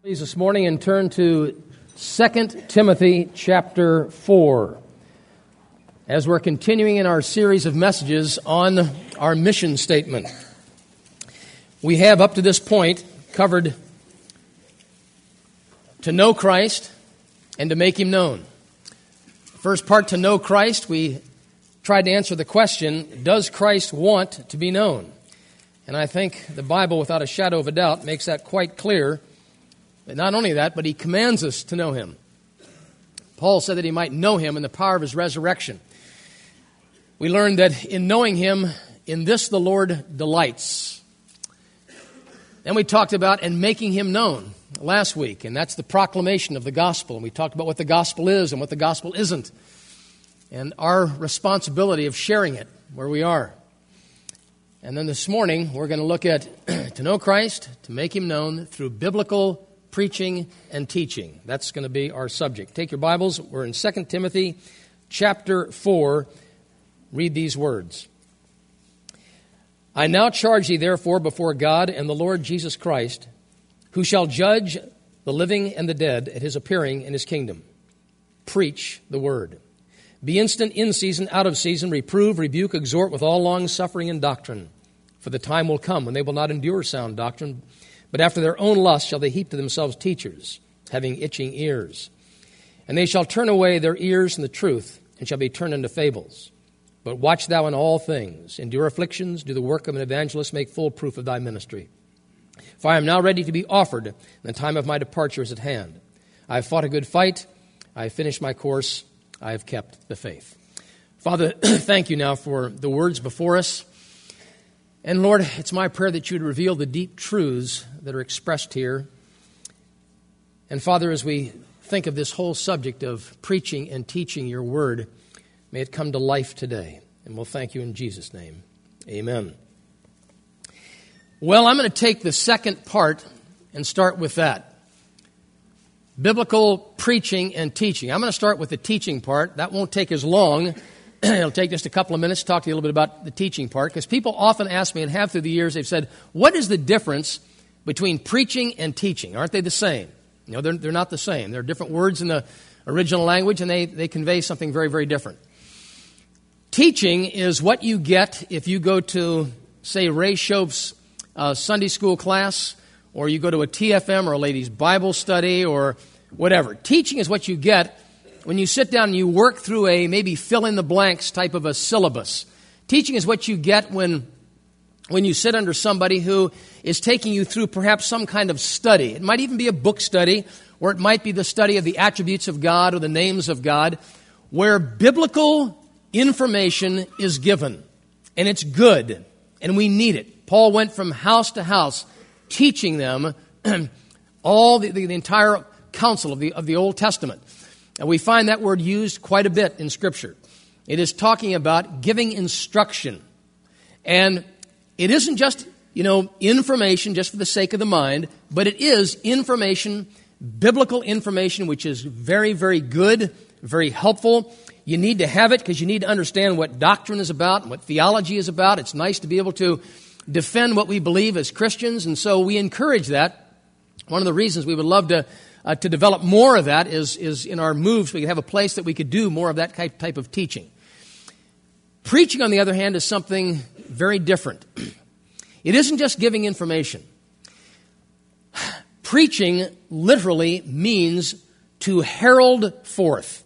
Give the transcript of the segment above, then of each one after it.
Please this morning and turn to 2 Timothy chapter 4. As we're continuing in our series of messages on our mission statement, we have up to this point covered to know Christ and to make Him known. First part, to know Christ, we tried to answer the question, does Christ want to be known? And I think the Bible, without a shadow of a doubt, makes that quite clear. But not only that, but He commands us to know Him. Paul said that he might know Him in the power of His resurrection. We learned that in knowing Him, in this the Lord delights. Then we talked about and making Him known last week, and that's the proclamation of the gospel. And we talked about what the gospel is and what the gospel isn't, and our responsibility of sharing it where we are. And then this morning, we're going to look at to know Christ, to make Him known through biblical preaching and teaching. That's going to be our subject. Take your Bibles. We're in 2 Timothy chapter 4. Read these words. I now charge thee therefore before God and the Lord Jesus Christ, who shall judge the living and the dead at His appearing in His kingdom. Preach the word. Be instant in season, out of season, reprove, rebuke, exhort with all long suffering and doctrine. For the time will come when they will not endure sound doctrine, but after their own lust shall they heap to themselves teachers, having itching ears. And they shall turn away their ears from the truth, and shall be turned into fables. But watch thou in all things, endure afflictions, do the work of an evangelist, make full proof of thy ministry. For I am now ready to be offered, and the time of my departure is at hand. I have fought a good fight, I have finished my course, I have kept the faith. Father, thank you now for the words before us. And Lord, it's my prayer that you would reveal the deep truths that are expressed here. And Father, as we think of this whole subject of preaching and teaching your word, may it come to life today. And we'll thank you in Jesus' name. Amen. Well, I'm going to take the second part and start with that. Biblical preaching and teaching. I'm going to start with the teaching part. That won't take as long. It'll take just a couple of minutes to talk to you a little bit about the teaching part, because people often ask me, and have through the years, they've said, what is the difference between preaching and teaching? Aren't they the same? You know, they're not the same. There are different words in the original language, and they convey something very, very different. Teaching is what you get if you go to, say, Ray Shope's Sunday school class, or you go to a TFM or a ladies' Bible study or whatever. Teaching is what you get when you sit down and you work through a maybe fill-in-the-blanks type of a syllabus. Teaching is what you get when you sit under somebody who is taking you through perhaps some kind of study. It might even be a book study, or it might be the study of the attributes of God or the names of God, where biblical information is given. And it's good, and we need it. Paul went from house to house teaching them all the entire counsel of the Old Testament. And we find that word used quite a bit in Scripture. It is talking about giving instruction. And it isn't just, information just for the sake of the mind, but it is information, biblical information, which is very, very good, very helpful. You need to have it because you need to understand what doctrine is about and what theology is about. It's nice to be able to defend what we believe as Christians, and so we encourage that. One of the reasons we would love to develop more of that is in our moves. We could have a place that we could do more of that type of teaching. Preaching, on the other hand, is something very different. It isn't just giving information. Preaching literally means to herald forth.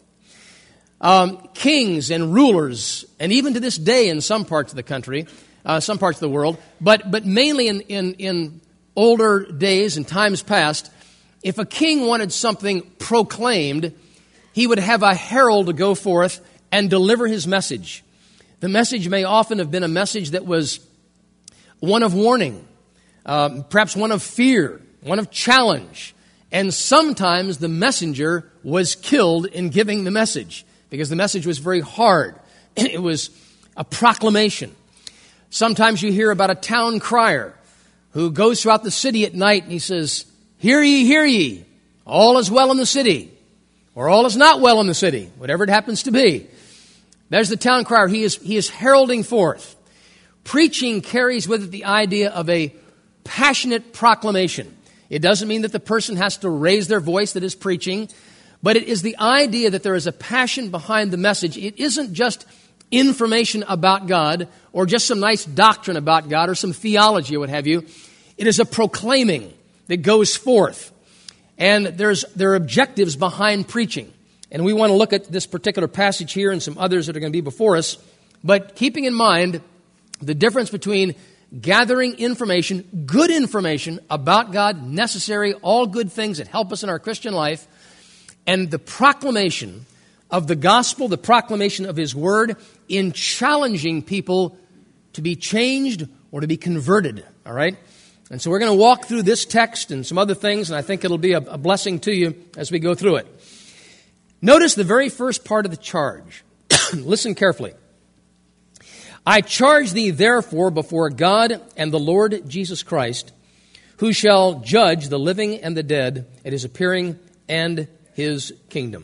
Kings and rulers, and even to this day in some parts of the country, some parts of the world, but mainly in older days and times past, if a king wanted something proclaimed, he would have a herald go forth and deliver his message. The message may often have been a message that was one of warning, perhaps one of fear, one of challenge. And sometimes the messenger was killed in giving the message because the message was very hard. It was a proclamation. Sometimes you hear about a town crier who goes throughout the city at night and he says, hear ye, all is well in the city, or all is not well in the city, whatever it happens to be. There's the town crier. He is heralding forth. Preaching carries with it the idea of a passionate proclamation. It doesn't mean that the person has to raise their voice that is preaching, but it is the idea that there is a passion behind the message. It isn't just information about God or just some nice doctrine about God or some theology or what have you. It is a proclaiming that goes forth. And there are objectives behind preaching. And we want to look at this particular passage here and some others that are going to be before us. But keeping in mind the difference between gathering information, good information about God, necessary, all good things that help us in our Christian life, and the proclamation of the gospel, the proclamation of His Word, in challenging people to be changed or to be converted. All right? And so we're going to walk through this text and some other things, and I think it'll be a blessing to you as we go through it. Notice the very first part of the charge. Listen carefully. I charge thee therefore before God and the Lord Jesus Christ, who shall judge the living and the dead at His appearing and His kingdom.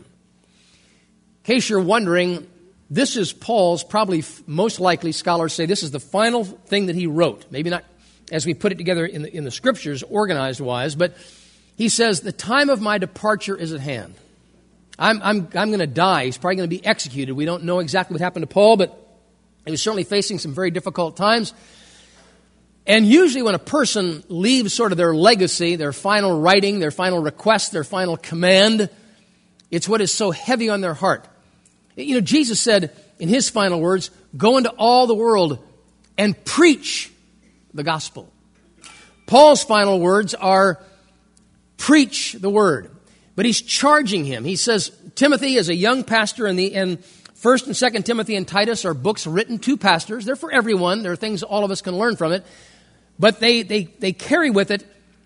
In case you're wondering, this is Paul's, probably most likely scholars say this is the final thing that he wrote. Maybe not as we put it together in the Scriptures, organized-wise, but he says, the time of my departure is at hand. I'm going to die. He's probably going to be executed. We don't know exactly what happened to Paul, but he was certainly facing some very difficult times. And usually when a person leaves sort of their legacy, their final writing, their final request, their final command, it's what is so heavy on their heart. You know, Jesus said in His final words, go into all the world and preach the gospel. Paul's final words are preach the word. But he's charging him. He says, Timothy is a young pastor, and 1st and 2nd Timothy and Titus are books written to pastors. They're for everyone. There are things all of us can learn from it. But they carry with it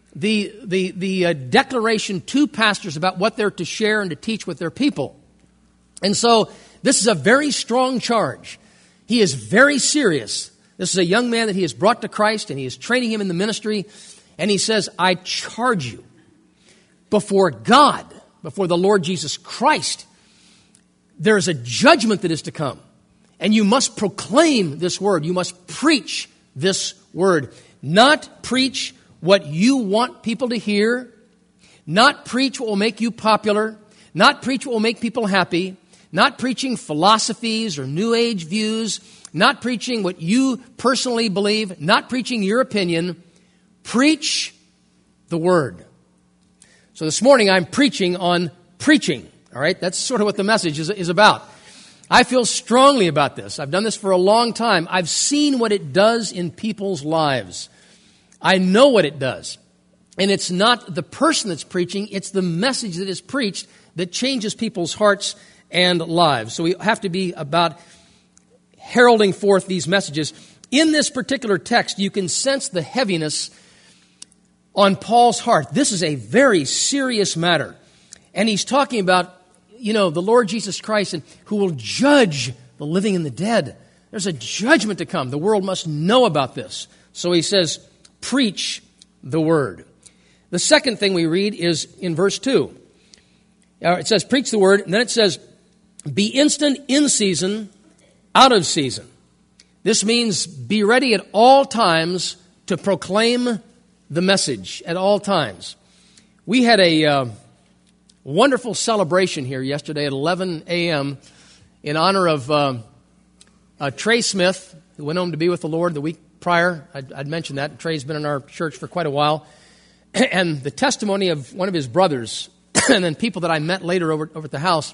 the declaration to pastors about what they're to share and to teach with their people. And so this is a very strong charge. He is very serious. This is a young man that he has brought to Christ, and he is training him in the ministry. And he says, I charge you before God, before the Lord Jesus Christ, there is a judgment that is to come. And you must proclaim this word. You must preach this word. Not preach what you want people to hear. Not preach what will make you popular. Not preach what will make people happy. Not preaching philosophies or New Age views. Not preaching what you personally believe. Not preaching your opinion. Preach the word. So this morning I'm preaching on preaching. All right, that's sort of what the message is about. I feel strongly about this. I've done this for a long time. I've seen what it does in people's lives. I know what it does. And it's not the person that's preaching, it's the message that is preached that changes people's hearts and lives. So we have to be about heralding forth these messages. In this particular text, you can sense the heaviness on Paul's heart. This is a very serious matter. And he's talking about, the Lord Jesus Christ, and who will judge the living and the dead. There's a judgment to come. The world must know about this. So he says, preach the word. The second thing we read is in verse 2. It says, preach the word, and then it says, be instant in season, out of season. This means be ready at all times to proclaim the message at all times. We had a wonderful celebration here yesterday at 11 a.m. in honor of Trey Smith, who went home to be with the Lord the week prior. I'd mentioned that. Trey's been in our church for quite a while. And the testimony of one of his brothers and then people that I met later over at the house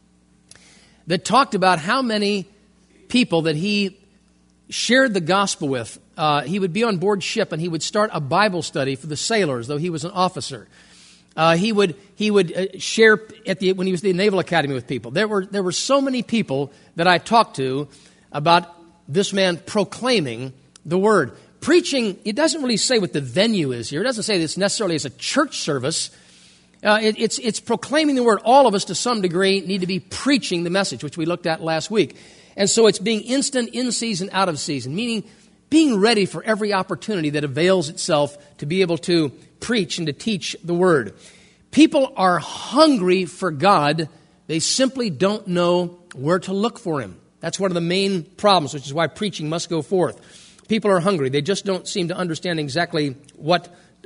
that talked about how many people that he shared the gospel with. He would be on board ship and he would start a Bible study for the sailors, though he was an officer. He would share when he was at the Naval Academy with people. There were so many people that I talked to about this man proclaiming the word. Preaching, it doesn't really say what the venue is here. It doesn't say this necessarily as a church service. It's proclaiming the word. All of us, to some degree, need to be preaching the message, which we looked at last week. And so it's being instant, in season, out of season, meaning being ready for every opportunity that avails itself to be able to preach and to teach the word. People are hungry for God. They simply don't know where to look for Him. That's one of the main problems, which is why preaching must go forth. People are hungry. They just don't seem to understand exactly what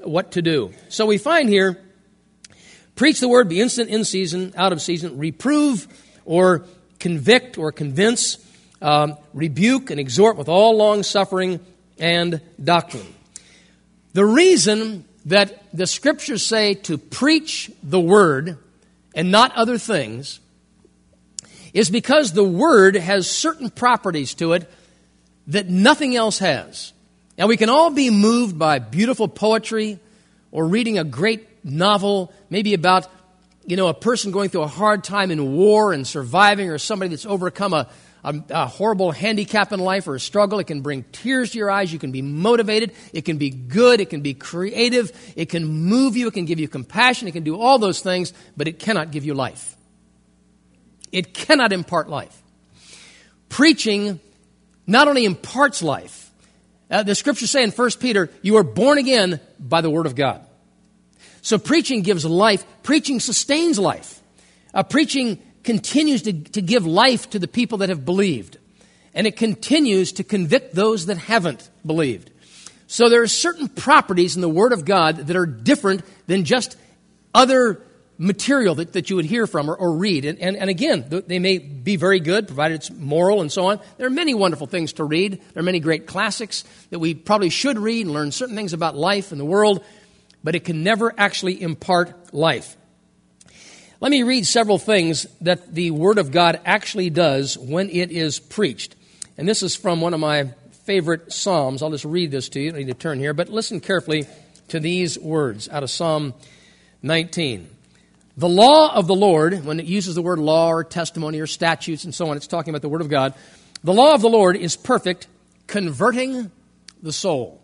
what to do. So we find here, preach the word, be instant in season, out of season, reprove or convict or convince, rebuke and exhort with all long suffering and doctrine. The reason that the Scriptures say to preach the word and not other things is because the word has certain properties to it that nothing else has. Now, we can all be moved by beautiful poetry or reading a great novel, maybe about, a person going through a hard time in war and surviving, or somebody that's overcome a horrible handicap in life or a struggle. It can bring tears to your eyes. You can be motivated. It can be good. It can be creative. It can move you. It can give you compassion. It can do all those things, but it cannot give you life. It cannot impart life. Preaching not only imparts life, the Scriptures say in 1 Peter, you are born again by the Word of God. So preaching gives life. Preaching sustains life. Preaching continues to give life to the people that have believed. And it continues to convict those that haven't believed. So there are certain properties in the Word of God that are different than just other material that you would hear from or read. And again, they may be very good, provided it's moral and so on. There are many wonderful things to read. There are many great classics that we probably should read and learn certain things about life and the world, but it can never actually impart life. Let me read several things that the Word of God actually does when it is preached. And this is from one of my favorite Psalms. I'll just read this to you. I need to turn here, but listen carefully to these words out of Psalm 19. The law of the Lord, when it uses the word law or testimony or statutes and so on, it's talking about the Word of God. The law of the Lord is perfect, converting the soul.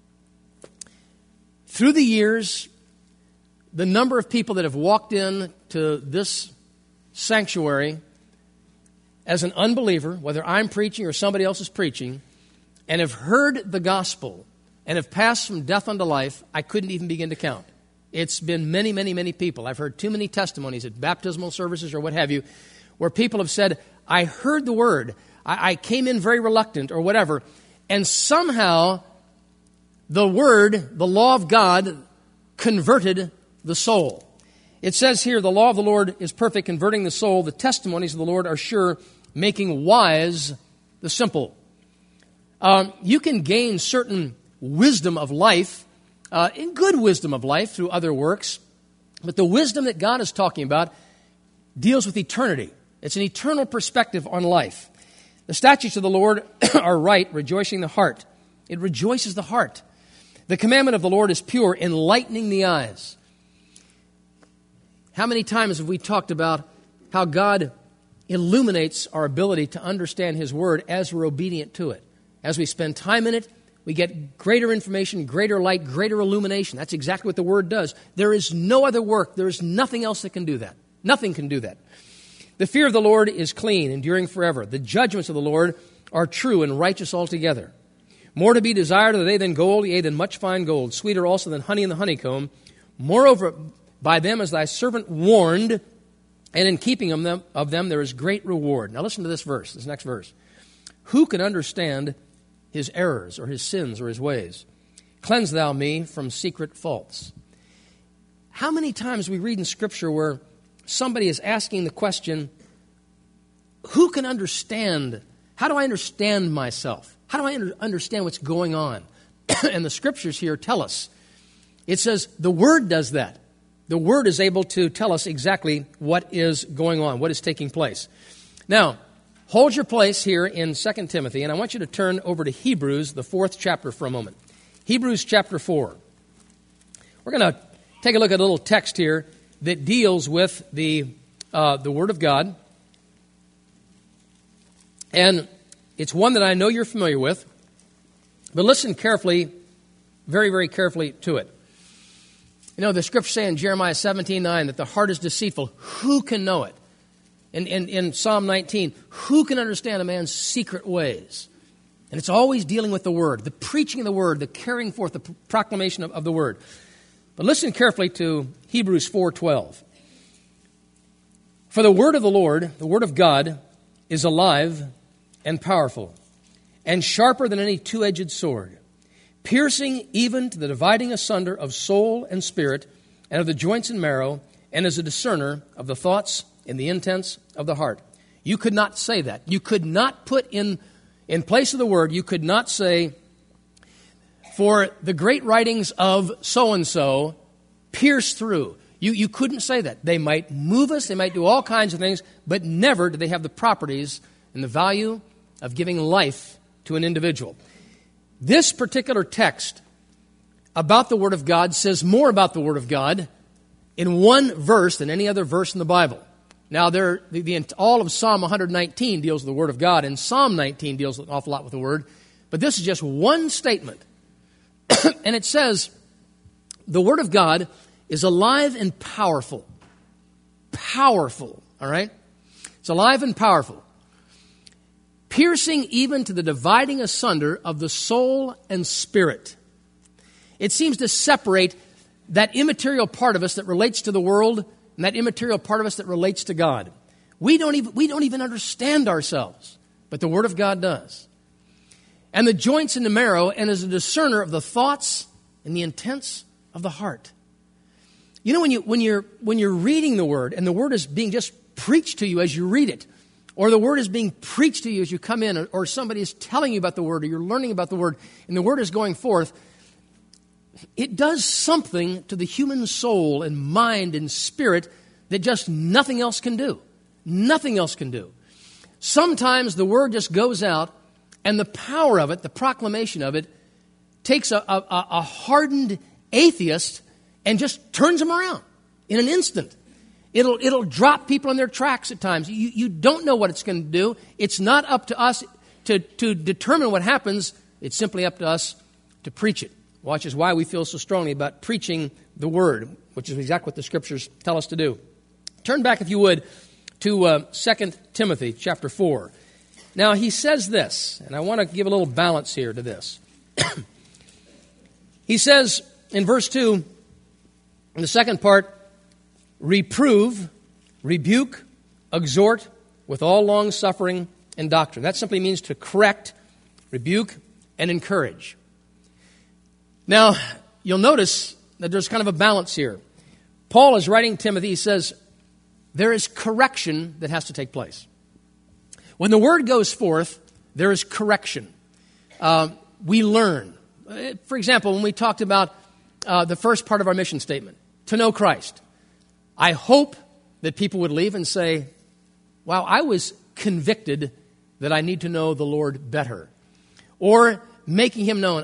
Through the years, the number of people that have walked in to this sanctuary as an unbeliever, whether I'm preaching or somebody else is preaching, and have heard the gospel and have passed from death unto life, I couldn't even begin to count. It's been many, many, many people. I've heard too many testimonies at baptismal services or what have you, where people have said, I heard the word, I came in very reluctant or whatever, and somehow the word, the law of God, converted the soul. It says here, the law of the Lord is perfect, converting the soul. The testimonies of the Lord are sure, making wise the simple. You can gain certain wisdom of life, in good wisdom of life through other works, but the wisdom that God is talking about deals with eternity. It's an eternal perspective on life. The statutes of the Lord are right, rejoicing the heart. It rejoices the heart. The commandment of the Lord is pure, enlightening the eyes. How many times have we talked about how God illuminates our ability to understand His Word as we're obedient to it? As we spend time in it, we get greater information, greater light, greater illumination. That's exactly what the Word does. There is no other work. There is nothing else that can do that. Nothing can do that. The fear of the Lord is clean, enduring forever. The judgments of the Lord are true and righteous altogether. More to be desired are they than gold, yea, than much fine gold, sweeter also than honey in the honeycomb. Moreover, by them is thy servant warned, and in keeping of them there is great reward. Now listen to this verse, this next verse. Who can understand his errors or his sins or his ways? Cleanse thou me from secret faults. How many times we read in Scripture where somebody is asking the question, who can understand? How do I understand myself? How do I understand what's going on? And the Scriptures here tell us. It says the Word does that. The Word is able to tell us exactly what is going on, what is taking place. Now, hold your place here in 2 Timothy, and I want you to turn over to Hebrews, the 4th chapter for a moment. Hebrews chapter 4. We're going to take a look at a little text here that deals with the Word of God. And it's one that I know you're familiar with, but listen carefully, very, very carefully to it. You know, the Scripture say in Jeremiah 17:9 that the heart is deceitful. Who can know it? In Psalm 19, who can understand a man's secret ways? And it's always dealing with the Word, the preaching of the Word, the carrying forth, the proclamation of the Word. But listen carefully to Hebrews 4:12. For the Word of the Lord, the Word of God, is alive and powerful, and sharper than any two-edged sword, piercing even to the dividing asunder of soul and spirit, and of the joints and marrow, and is a discerner of the thoughts and the intents of the heart. You could not say that. You could not put in place of the word, you could not say, for the great writings of so-and-so pierce through. You couldn't say that. They might move us, they might do all kinds of things, but never do they have the properties and the value of giving life to an individual. This particular text about the Word of God says more about the Word of God in one verse than any other verse in the Bible. Now, all of Psalm 119 deals with the Word of God, and Psalm 19 deals an awful lot with the Word. But this is just one statement. And it says, the Word of God is alive and powerful. Powerful, all right? It's alive and powerful. Piercing even to the dividing asunder of the soul and spirit. It seems to separate that immaterial part of us that relates to the world and that immaterial part of us that relates to God. We don't even understand ourselves, but the Word of God does. And the joints and the marrow, and is a discerner of the thoughts and the intents of the heart. You know, when you're reading the Word, and the Word is being just preached to you as you read it, or the Word is being preached to you as you come in, or somebody is telling you about the Word, or you're learning about the Word, and the Word is going forth, it does something to the human soul and mind and spirit that just nothing else can do. Nothing else can do. Sometimes the Word just goes out, and the power of it, the proclamation of it, takes a hardened atheist and just turns them around in an instant. It'll drop people in their tracks at times. You don't know what it's going to do. It's not up to us to determine what happens. It's simply up to us to preach it. Which is why we feel so strongly about preaching the Word, which is exactly what the Scriptures tell us to do. Turn back, if you would, to 2 Timothy chapter 4. Now, he says this, and I want to give a little balance here to this. He says in verse 2, in the second part, reprove, rebuke, exhort with all long-suffering and doctrine. That simply means to correct, rebuke, and encourage. Now, you'll notice that there's kind of a balance here. Paul is writing Timothy, he says, there is correction that has to take place. When the Word goes forth, there is correction. We learn. For example, when we talked about the first part of our mission statement, to know Christ, I hope that people would leave and say, wow, I was convicted that I need to know the Lord better. Or making Him known.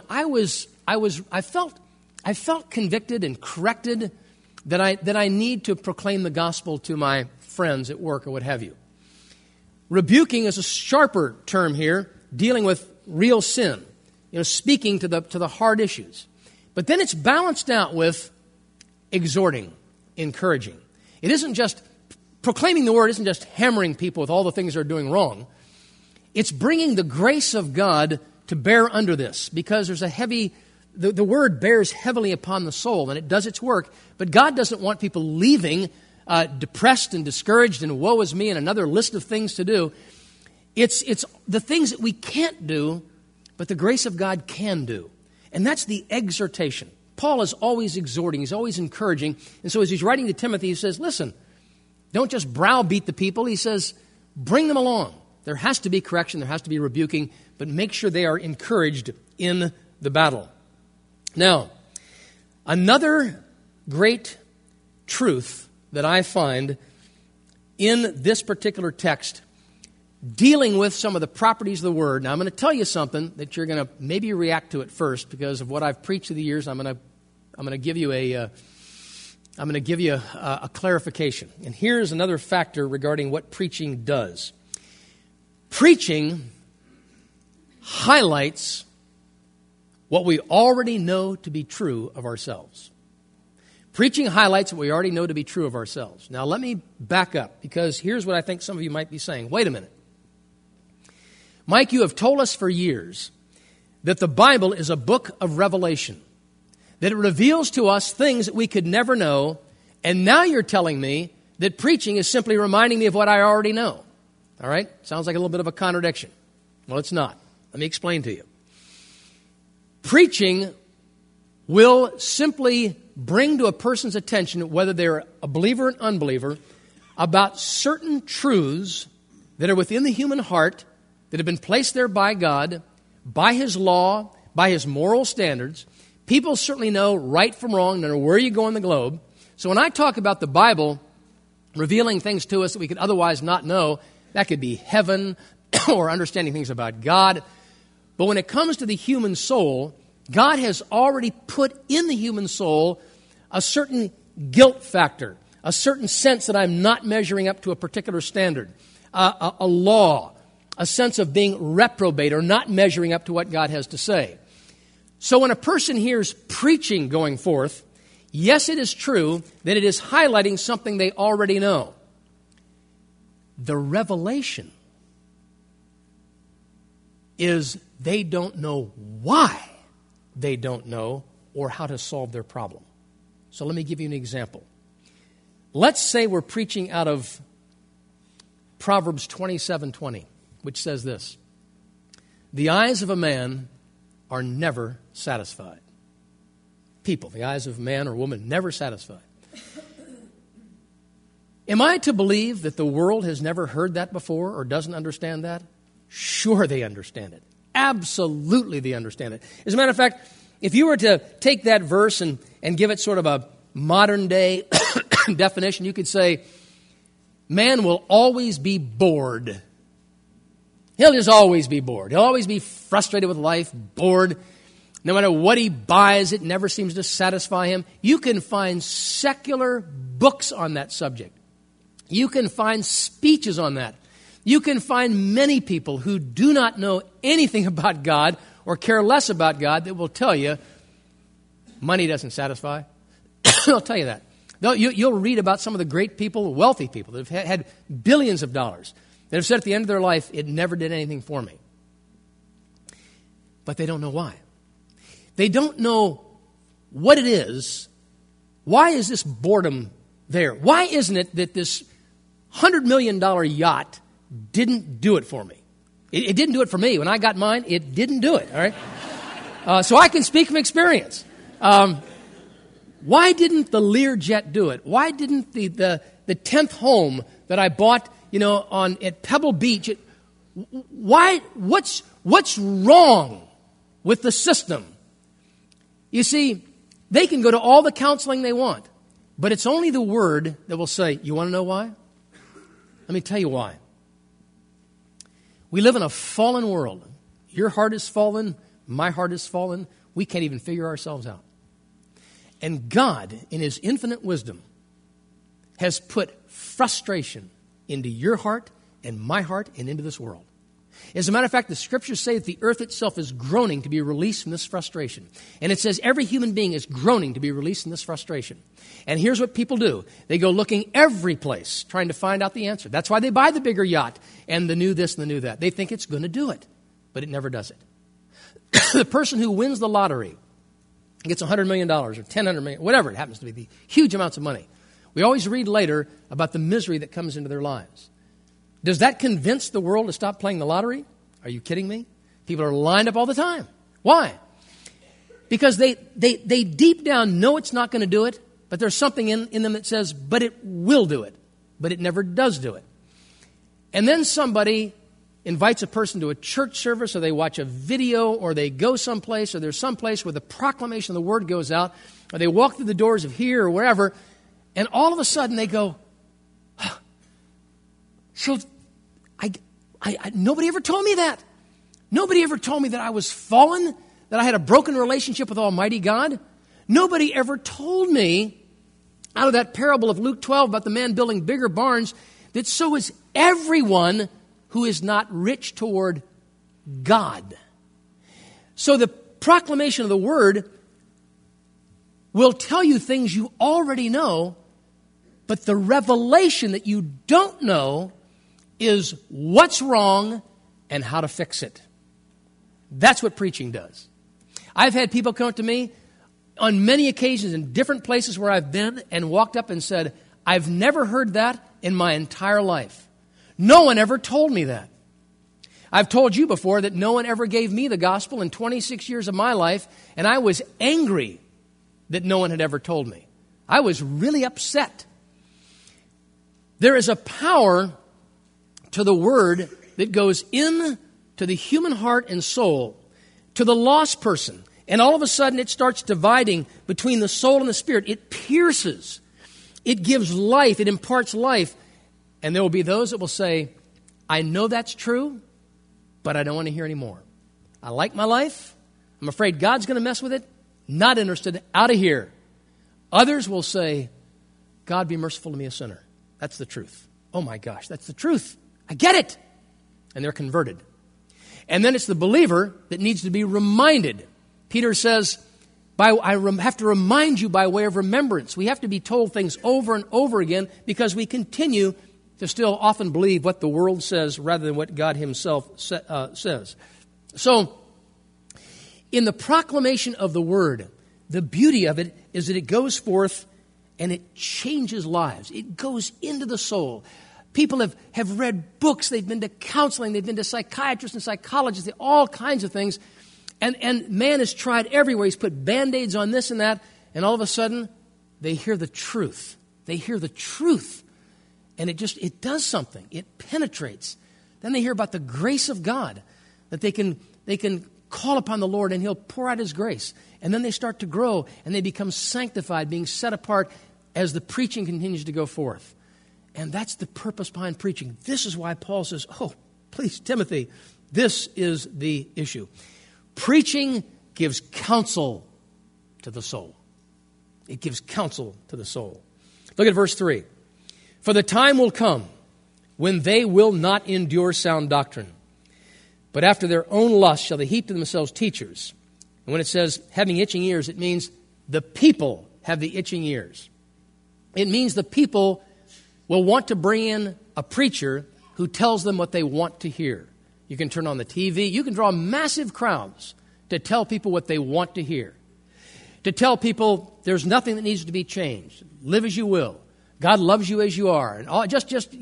I felt convicted and corrected that I need to proclaim the gospel to my friends at work or what have you. Rebuking is a sharper term here, dealing with real sin, speaking to the hard issues. But then it's balanced out with exhorting, encouraging. It isn't just proclaiming the word, isn't just hammering people with all the things they're doing wrong. It's bringing the grace of God to bear under this, because there's the word bears heavily upon the soul, and it does its work, but God doesn't want people leaving depressed and discouraged and woe is me and another list of things to do. It's the things that we can't do, but the grace of God can do. And that's the exhortation. Paul is always exhorting, he's always encouraging, and so as he's writing to Timothy, he says, listen, don't just browbeat the people, he says, bring them along. There has to be correction, there has to be rebuking, but make sure they are encouraged in the battle. Now, another great truth that I find in this particular text, dealing with some of the properties of the Word. Now, I'm going to tell you something that you're going to maybe react to at first because of what I've preached through the years. I'm going to give you a clarification. And here's another factor regarding what preaching does. Preaching highlights what we already know to be true of ourselves. Preaching highlights what we already know to be true of ourselves. Now, let me back up, because here's what I think some of you might be saying. Wait a minute. Mike, you have told us for years that the Bible is a book of revelation, that it reveals to us things that we could never know, and now you're telling me that preaching is simply reminding me of what I already know. All right? Sounds like a little bit of a contradiction. Well, it's not. Let me explain to you. Preaching will simply bring to a person's attention, whether they're a believer or an unbeliever, about certain truths that are within the human heart that have been placed there by God, by His law, by His moral standards. People certainly know right from wrong, no matter where you go on the globe. So when I talk about the Bible revealing things to us that we could otherwise not know, that could be heaven or understanding things about God. But when it comes to the human soul, God has already put in the human soul a certain guilt factor, a certain sense that I'm not measuring up to a particular standard, a law, a sense of being reprobate or not measuring up to what God has to say. So when a person hears preaching going forth, yes, it is true that it is highlighting something they already know. The revelation is they don't know why they don't know or how to solve their problem. So let me give you an example. Let's say we're preaching out of Proverbs 27:20, which says this: the eyes of a man are never satisfied. People, the eyes of man or woman, never satisfied. Am I to believe that the world has never heard that before or doesn't understand that? Sure, they understand it. Absolutely, they understand it. As a matter of fact, if you were to take that verse and give it sort of a modern day definition, you could say, man will always be bored. He'll just always be bored. He'll always be frustrated with life, bored. No matter what he buys, it never seems to satisfy him. You can find secular books on that subject. You can find speeches on that. You can find many people who do not know anything about God or care less about God that will tell you money doesn't satisfy. They'll tell you that. You'll read about some of the great people, wealthy people that have had billions of dollars that have said at the end of their life, it never did anything for me. But they don't know why. They don't know what it is. Why is this boredom there? Why isn't it that this $100 million yacht didn't do it for me? It didn't do it for me. When I got mine, it didn't do it, all right? So I can speak from experience. Why didn't the Learjet do it? Why didn't the 10th home that I bought, at Pebble Beach, what's wrong with the system? You see, they can go to all the counseling they want, but it's only the Word that will say, you want to know why? Let me tell you why. We live in a fallen world. Your heart is fallen. My heart is fallen. We can't even figure ourselves out. And God, in His infinite wisdom, has put frustration into your heart and my heart and into this world. As a matter of fact, the Scriptures say that the earth itself is groaning to be released from this frustration. And it says every human being is groaning to be released from this frustration. And here's what people do. They go looking every place, trying to find out the answer. That's why they buy the bigger yacht and the new this and the new that. They think it's going to do it, but it never does it. The person who wins the lottery gets $100 million or $100 million, whatever it happens to be, the huge amounts of money. We always read later about the misery that comes into their lives. Does that convince the world to stop playing the lottery? Are you kidding me? People are lined up all the time. Why? Because they deep down know it's not going to do it, but there's something in them that says, but it will do it. But it never does do it. And then somebody invites a person to a church service, or they watch a video, or they go someplace, or there's someplace where the proclamation of the Word goes out, or they walk through the doors of here or wherever, and all of a sudden they go, so nobody ever told me that. Nobody ever told me that I was fallen, that I had a broken relationship with Almighty God. Nobody ever told me out of that parable of Luke 12 about the man building bigger barns that so is everyone who is not rich toward God. So the proclamation of the Word will tell you things you already know, but the revelation that you don't know is what's wrong and how to fix it. That's what preaching does. I've had people come up to me on many occasions in different places where I've been and walked up and said, I've never heard that in my entire life. No one ever told me that. I've told you before that no one ever gave me the gospel in 26 years of my life, and I was angry that no one had ever told me. I was really upset. There is a power to the word that goes in to the human heart and soul, to the lost person, and all of a sudden it starts dividing between the soul and the spirit. It pierces. It gives life. It imparts life. And there will be those that will say, I know that's true, but I don't want to hear any more. I like my life. I'm afraid God's going to mess with it. Not interested. Out of here. Others will say, God be merciful to me, a sinner. That's the truth. Oh my gosh, that's the truth. I get it. And they're converted. And then it's the believer that needs to be reminded. Peter says, I have to remind you by way of remembrance. We have to be told things over and over again because we continue to still often believe what the world says rather than what God himself says. So, in the proclamation of the word, the beauty of it is that it goes forth and it changes lives. It goes into the soul. People have read books. They've been to counseling. They've been to psychiatrists and psychologists, all kinds of things. And man has tried everywhere. He's put Band-Aids on this and that. And all of a sudden, they hear the truth. They hear the truth. And it does something. It penetrates. Then they hear about the grace of God, that they can call upon the Lord and he'll pour out his grace. And then they start to grow and they become sanctified, being set apart as the preaching continues to go forth. And that's the purpose behind preaching. This is why Paul says, oh, please, Timothy, this is the issue. Preaching gives counsel to the soul. It gives counsel to the soul. Look at verse 3. For the time will come when they will not endure sound doctrine, but after their own lust shall they heap to themselves teachers. And when it says having itching ears, it means the people have the itching ears. It means the people will want to bring in a preacher who tells them what they want to hear. You can turn on the TV. You can draw massive crowds to tell people what they want to hear. To tell people there's nothing that needs to be changed. Live as you will. God loves you as you are. And all, just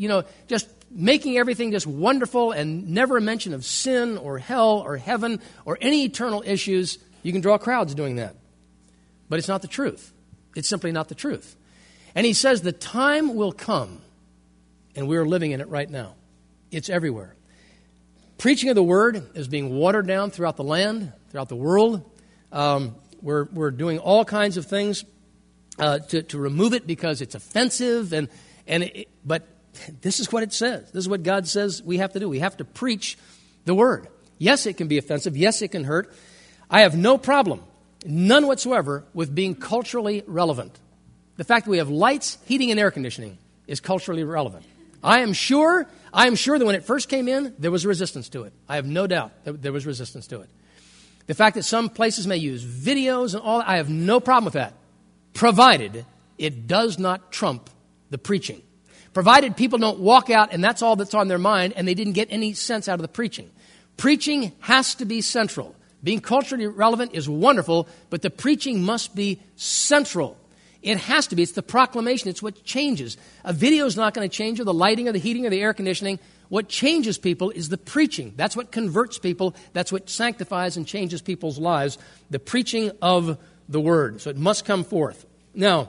making everything just wonderful and never a mention of sin or hell or heaven or any eternal issues. You can draw crowds doing that. But it's not the truth. It's simply not the truth. And he says the time will come, and we're living in it right now. It's everywhere. Preaching of the word is being watered down throughout the land, throughout the world. We're doing all kinds of things to remove it because it's offensive. But this is what it says. This is what God says we have to do. We have to preach the word. Yes, it can be offensive. Yes, it can hurt. I have no problem, none whatsoever, with being culturally relevant. The fact that we have lights, heating, and air conditioning is culturally relevant. I am sure that when it first came in, there was resistance to it. I have no doubt that there was resistance to it. The fact that some places may use videos and all that, I have no problem with that, provided it does not trump the preaching. Provided people don't walk out and that's all that's on their mind and they didn't get any sense out of the preaching. Preaching has to be central. Being culturally relevant is wonderful, but the preaching must be central. It has to be. It's the proclamation. It's what changes. A video is not going to change, or the lighting, or the heating, or the air conditioning. What changes people is the preaching. That's what converts people. That's what sanctifies and changes people's lives. The preaching of the word. So it must come forth. Now,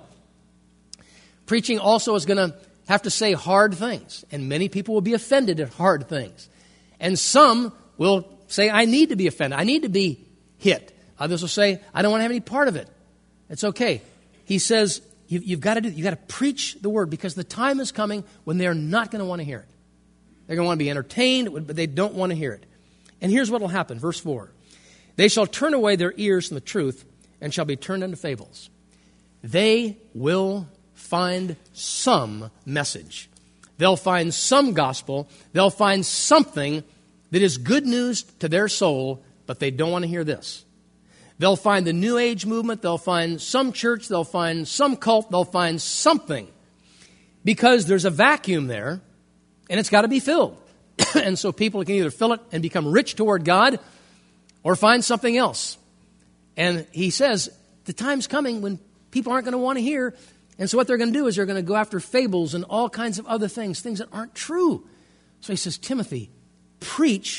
preaching also is going to have to say hard things. And many people will be offended at hard things. And some will say, I need to be offended. I need to be hit. Others will say, I don't want to have any part of it. It's okay. He says, you've got to preach the word because the time is coming when they're not going to want to hear it. They're going to want to be entertained, but they don't want to hear it. And here's what will happen. Verse 4. They shall turn away their ears from the truth and shall be turned into fables. They will find some message. They'll find some gospel. They'll find something that is good news to their soul, but they don't want to hear this. They'll find the New Age movement. They'll find some church. They'll find some cult. They'll find something because there's a vacuum there and it's got to be filled. And so people can either fill it and become rich toward God or find something else. And he says the time's coming when people aren't going to want to hear. And so what they're going to do is they're going to go after fables and all kinds of other things that aren't true. So he says, Timothy, preach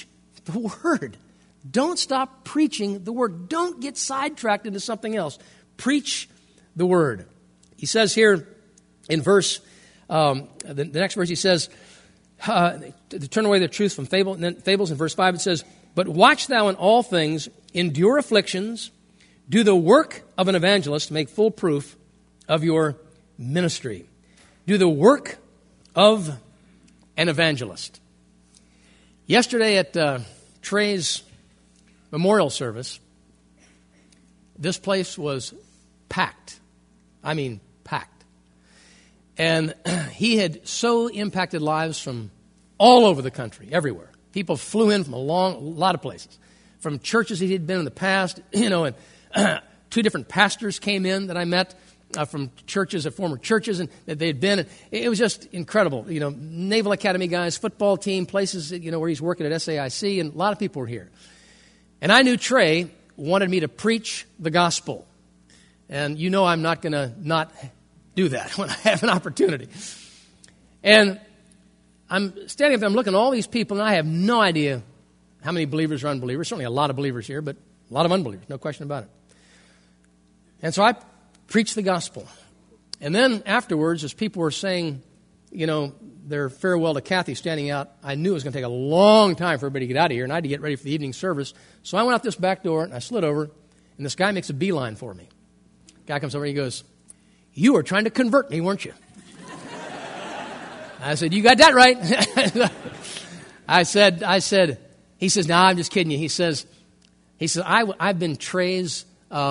the Word. Don't stop preaching the Word. Don't get sidetracked into something else. Preach the Word. He says here in verse, the next verse, he says, to turn away the truth from fables. In verse 5 it says, but watch thou in all things, endure afflictions, do the work of an evangelist, make full proof of your ministry. Do the work of an evangelist. Yesterday at Trey's memorial service, this place was packed. I mean, packed. And he had so impacted lives from all over the country, everywhere. People flew in from a lot of places, from churches he had been in the past, and 2 different pastors came in that I met from churches, former churches, and that they had been. And it was just incredible. Naval Academy guys, football team, places, where he's working at SAIC, and a lot of people were here. And I knew Trey wanted me to preach the gospel. And I'm not going to not do that when I have an opportunity. And I'm standing up there, I'm looking at all these people, and I have no idea how many believers or unbelievers. Certainly a lot of believers here, but a lot of unbelievers, no question about it. And so I preached the gospel. And then afterwards, as people were saying, their farewell to Kathy standing out, I knew it was going to take a long time for everybody to get out of here, and I had to get ready for the evening service. So I went out this back door, and I slid over, and this guy makes a beeline for me. Guy comes over and he goes, you were trying to convert me, weren't you? I said, you got that right. He says, no, I'm just kidding you. He says, I've been Trey's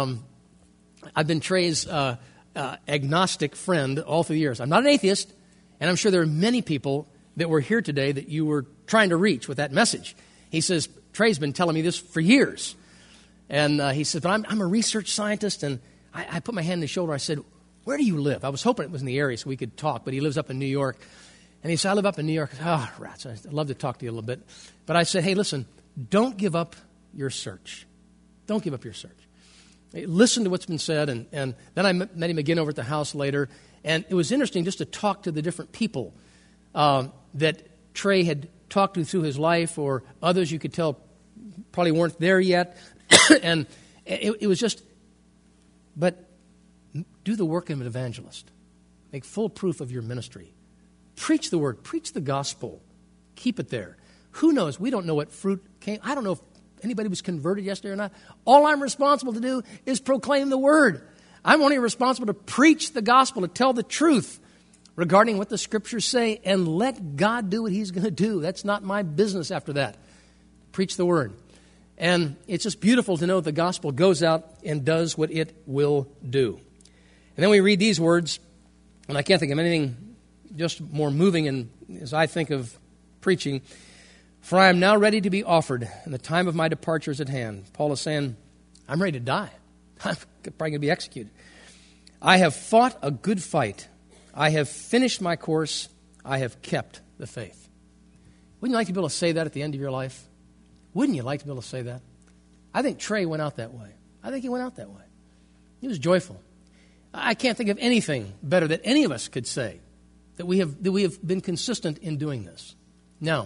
agnostic friend all through the years. I'm not an atheist, and I'm sure there are many people that were here today that you were trying to reach with that message. He says, Trey's been telling me this for years. And he says, but I'm a research scientist, and I put my hand on his shoulder. I said, where do you live? I was hoping it was in the area so we could talk, but he lives up in New York. And he said, I live up in New York. I said, oh, rats, I'd love to talk to you a little bit. But I said, hey, listen, don't give up your search. Don't give up your search. Listen to what's been said. And then I met him again over at the house later. And it was interesting just to talk to the different people that Trey had talked to through his life, or others you could tell probably weren't there yet. And it was just, but do the work of an evangelist. Make full proof of your ministry. Preach the word. Preach the gospel. Keep it there. Who knows? We don't know what fruit came. I don't know if anybody was converted yesterday or not. All I'm responsible to do is proclaim the word. I'm only responsible to preach the gospel, to tell the truth regarding what the scriptures say, and let God do what he's going to do. That's not my business after that. Preach the word. And it's just beautiful to know the gospel goes out and does what it will do. And then we read these words, and I can't think of anything just more moving and as I think of preaching. For I am now ready to be offered, and the time of my departure is at hand. Paul is saying, I'm ready to die. I'm probably going to be executed. I have fought a good fight. I have finished my course. I have kept the faith. Wouldn't you like to be able to say that at the end of your life? Wouldn't you like to be able to say that? I think Trey went out that way. I think he went out that way. He was joyful. I can't think of anything better that any of us could say that we have been consistent in doing this. Now,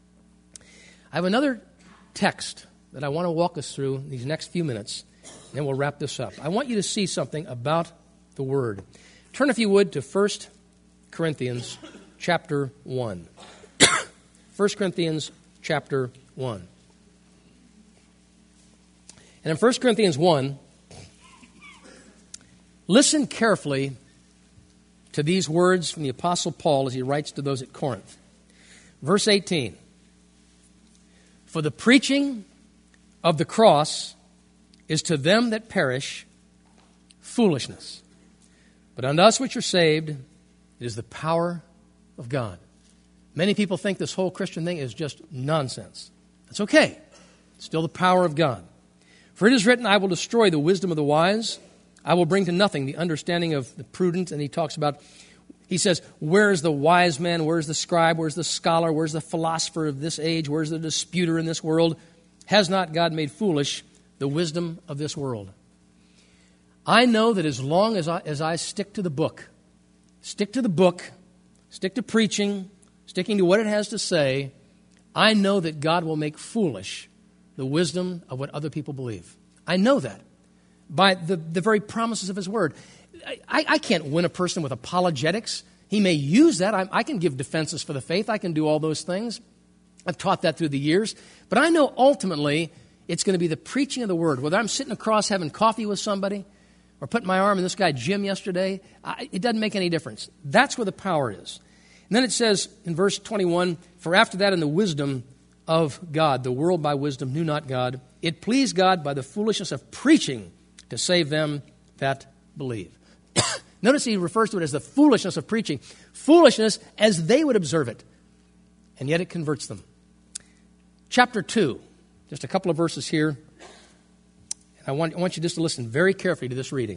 I have another text that I want to walk us through in these next few minutes, and then we'll wrap this up. I want you to see something about the Word. Turn, if you would, to 1 Corinthians chapter 1. 1 Corinthians chapter 1. And in 1 Corinthians 1, listen carefully to these words from the Apostle Paul as he writes to those at Corinth. Verse 18. For the preaching of the cross is to them that perish foolishness. But unto us which are saved, it is the power of God. Many people think this whole Christian thing is just nonsense. That's okay. It's still the power of God. For it is written, I will destroy the wisdom of the wise. I will bring to nothing the understanding of the prudent. And he says, where is the wise man? Where is the scribe? Where is the scholar? Where is the philosopher of this age? Where is the disputer in this world? Has not God made foolish the wisdom of this world? I know that as long as I stick to the book, stick to preaching, sticking to what it has to say, I know that God will make foolish the wisdom of what other people believe. I know that by the very promises of His Word. I can't win a person with apologetics. He may use that. I can give defenses for the faith. I can do all those things. I've taught that through the years. But I know ultimately it's going to be the preaching of the Word. Whether I'm sitting across having coffee with somebody or putting my arm in this guy Jim yesterday, it doesn't make any difference. That's where the power is. And then it says in verse 21, for after that in the wisdom of God, the world by wisdom knew not God. It pleased God by the foolishness of preaching to save them that believe. Notice he refers to it as the foolishness of preaching. Foolishness as they would observe it. And yet it converts them. Chapter 2, just a couple of verses here. And I want you just to listen very carefully to this reading.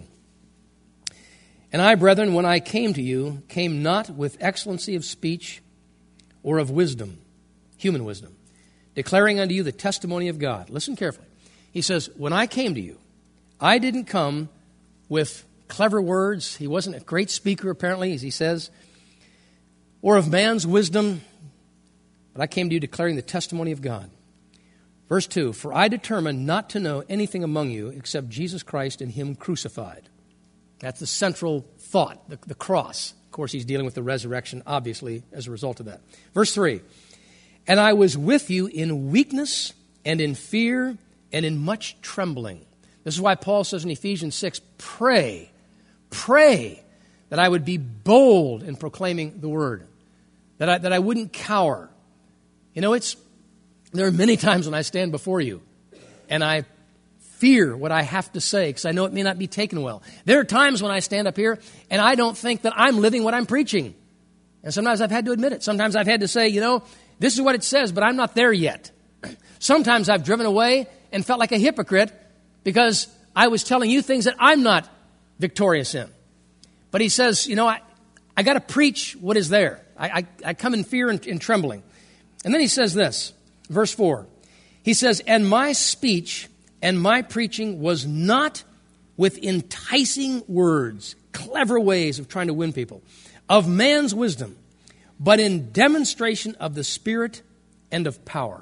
And I, brethren, when I came to you, came not with excellency of speech or of wisdom, human wisdom, declaring unto you the testimony of God. Listen carefully. He says, when I came to you, I didn't come with clever words. He wasn't a great speaker, apparently, as he says, or of man's wisdom, but I came to you declaring the testimony of God. Verse 2, for I determined not to know anything among you except Jesus Christ and Him crucified. That's the central thought, the cross. Of course, he's dealing with the resurrection, obviously, as a result of that. Verse 3, and I was with you in weakness and in fear and in much trembling. This is why Paul says in Ephesians 6, pray that I would be bold in proclaiming the word, that I wouldn't cower. You know, there are many times when I stand before you and I fear what I have to say because I know it may not be taken well. There are times when I stand up here and I don't think that I'm living what I'm preaching. And sometimes I've had to admit it. Sometimes I've had to say, this is what it says, but I'm not there yet. Sometimes I've driven away and felt like a hypocrite because I was telling you things that I'm not victorious in. But he says, I got to preach what is there. I come in fear and trembling. And then he says this, verse 4. He says, and my speech and my preaching was not with enticing words, clever ways of trying to win people, of man's wisdom, but in demonstration of the Spirit and of power.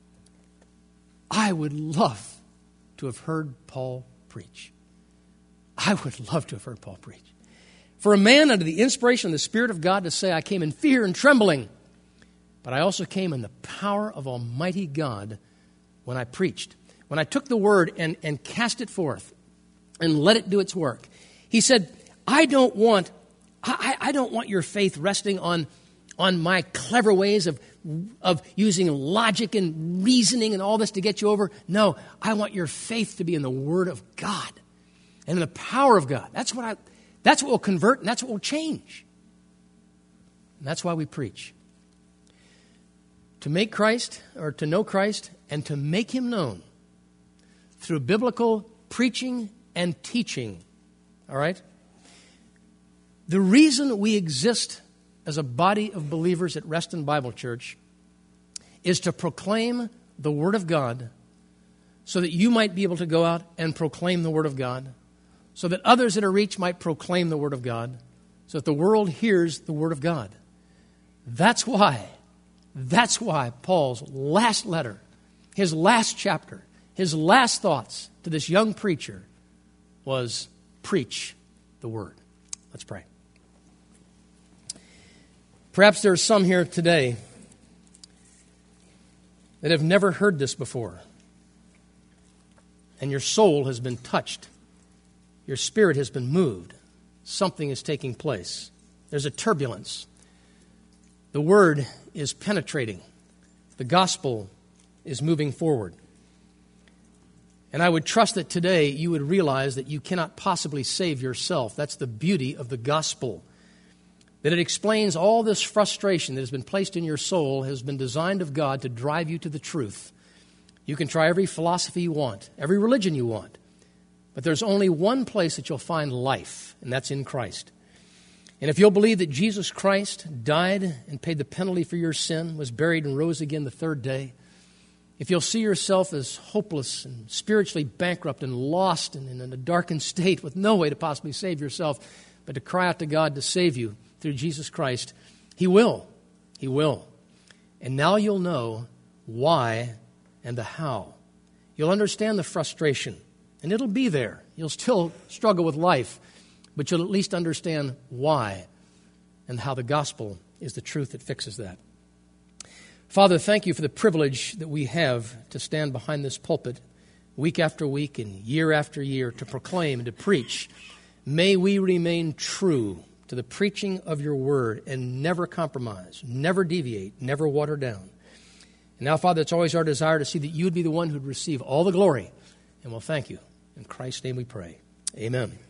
I would love to have heard Paul preach. I would love to have heard Paul preach. For a man under the inspiration of the Spirit of God to say, I came in fear and trembling, but I also came in the power of Almighty God when I preached. When I took the word and cast it forth and let it do its work. He said, I don't want your faith resting on my clever ways of using logic and reasoning and all this to get you over. No, I want your faith to be in the Word of God and in the power of God. That's what will convert and that's what will change. And that's why we preach. To make Christ, or to know Christ, and to make Him known through biblical preaching and teaching. All right? The reason we exist as a body of believers at Reston Bible Church is to proclaim the Word of God so that you might be able to go out and proclaim the Word of God, so that others that are reached might proclaim the Word of God, so that the world hears the Word of God. That's why Paul's last letter, his last chapter, his last thoughts to this young preacher was preach the Word. Let's pray. Perhaps there are some here today that have never heard this before. And your soul has been touched. Your spirit has been moved. Something is taking place. There's a turbulence. The Word is penetrating. The gospel is moving forward. And I would trust that today you would realize that you cannot possibly save yourself. That's the beauty of the gospel. That it explains all this frustration that has been placed in your soul has been designed of God to drive you to the truth. You can try every philosophy you want, every religion you want, but there's only one place that you'll find life, and that's in Christ. And if you'll believe that Jesus Christ died and paid the penalty for your sin, was buried and rose again the third day, if you'll see yourself as hopeless and spiritually bankrupt and lost and in a darkened state with no way to possibly save yourself, but to cry out to God to save you through Jesus Christ, He will. He will. And now you'll know why and the how. You'll understand the frustration, and it'll be there. You'll still struggle with life, but you'll at least understand why and how the gospel is the truth that fixes that. Father, thank you for the privilege that we have to stand behind this pulpit week after week and year after year to proclaim and to preach. May we remain true to the preaching of your word and never compromise, never deviate, never water down. And now, Father, it's always our desire to see that you would be the one who would receive all the glory. And we'll thank you. In Christ's name we pray. Amen.